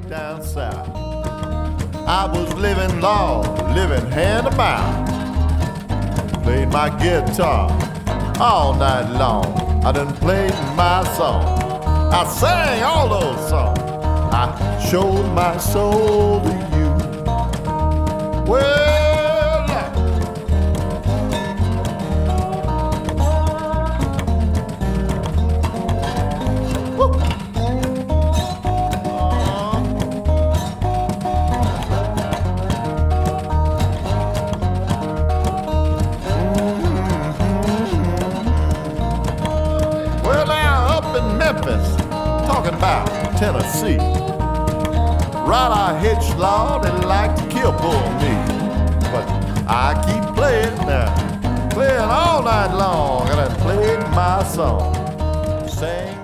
down south. I was living law, living hand to mouth. Played my guitar all night long. I done played my song. I sang all those songs. I showed my soul to you. Well, Memphis, talking about Tennessee. Right, I hitched law, they like to kill poor me. But I keep playing now, playing all night long, and I played my song, sang